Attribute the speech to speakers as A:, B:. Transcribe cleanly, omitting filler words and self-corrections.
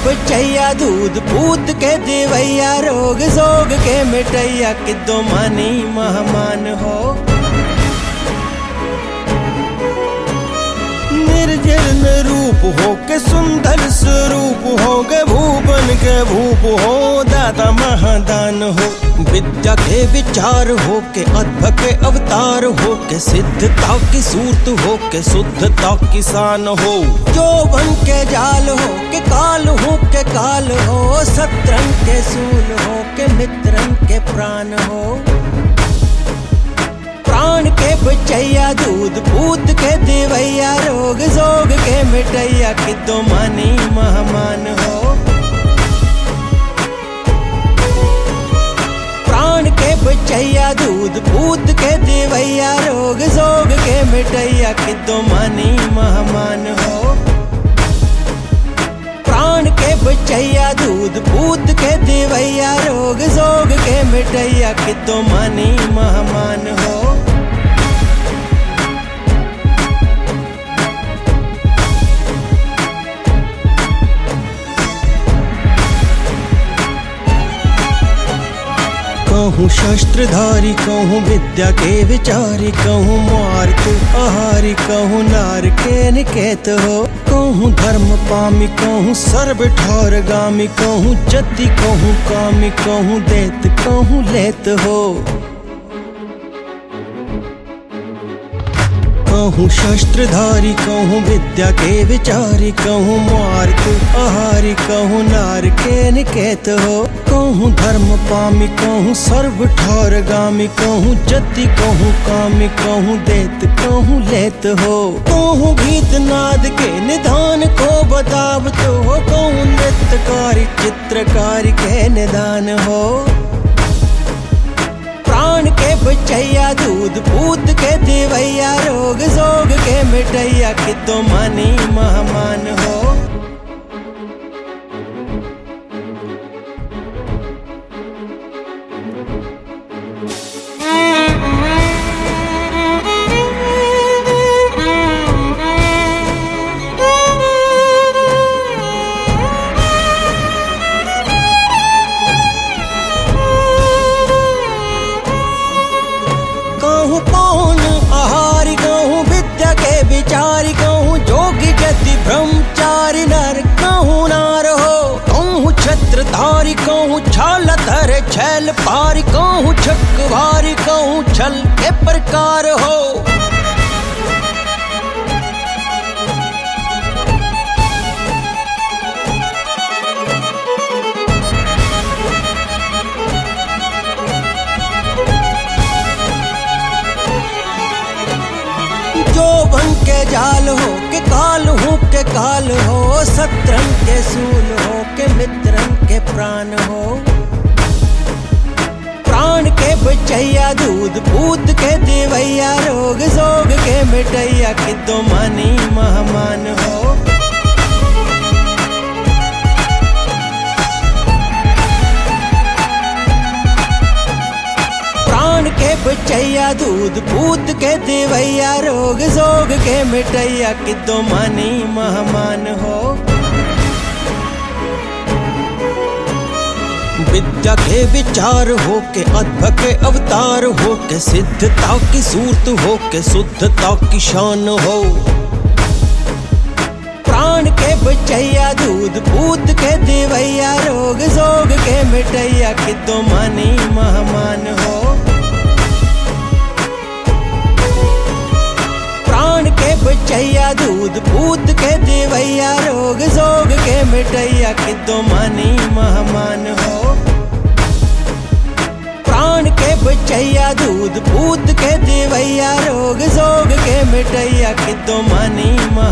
A: बचैया दूध पूत के देवैया रोग जोग के मिटैया किदो मानी महमान हो। निर्जन रूप हो के सुंदर स्वरूप हो के भूपन के भूप हो दाता महादान हो। विद्या के विचार हो के अद्भुत के अवतार हो के सिद्धता की सूरत हो के शुद्धता की शान हो। यौवन के जाल हो के काल हो शत्रन के सूल हो के मित्रन के प्राण हो। प्राण के बचैया दूध पूत के देवैया रोग जोग के मिटैया किदो मानी महमान हो। प्राण के बचैया दूध पूत के देवैया रोग जोग के मिटैया किदो मानी महमान हो। प्राण के बचैया दूध पूत के देवैया रोग जोग के मिटैया किदो मानी महमान हो। कहूँ शस्त्रधारी कहूँ विद्या के विचारी कहूँ मार्ग आहारी कहूँ नार के निकेत हो। कहूँ धर्म पामी कहूँ सर्व ठार गामी कहूँ जति कहूँ कामी कहूँ देत कहूँ लेत हो। कहूँ शस्त्रधारी कहूँ विद्या के विचारी कहूँ मार्ग आहारी कहूँ नार के निकेत हो। कहूँ धर्म पामी कहूँ सर्व ठार गामी कहूँ जति कहूँ कामी कहूँ देत कहूँ लेत हो। कहूँ गीत नाद के निधान को बतावत हो कहूँ नृत्यकारी चित्रकारी के निदान हो। प्राण के बचैया दूध पूत के देवैया रोग जोग के मिटैया किदो मानी महमान हो। कहूँ पौन आहारी कहूँ विद्या के विचारी कहूँ जोगी जति ब्रह्मचारी नर कहूँ नार हो। कहूँ छत्रधारी कहूँ छालधर छैल पारी कहूँ छकवारी कहूँ छल के प्रकार हो। यौवन के जाल हो के काल हो शत्रन के सूल हो के मित्रन के प्राण हो। प्राण के बचैया दूध पूत के देवैया रोग जोग के मिटैया किदो मानी महमान हो। प्राण के बचैया दूध पूत के देवैया रोग जोग के मिटैया किदो मानी महमान हो। विद्या के विचार हो के अद्भुत के अवतार हो के सिद्धता की सूरत हो के शुद्धता की शान हो। प्राण के बचैया दूध पूत के देवैया रोग जोग के मिटैया किदो मानी महमान हो। प्राण के बचैया दूध पूत के देवैया रोग जोग के मिटैया किदो मानी महमान हो। प्राण के बचैया दूध पूत के देवैया रोग जोग के मिटैया किदो मानी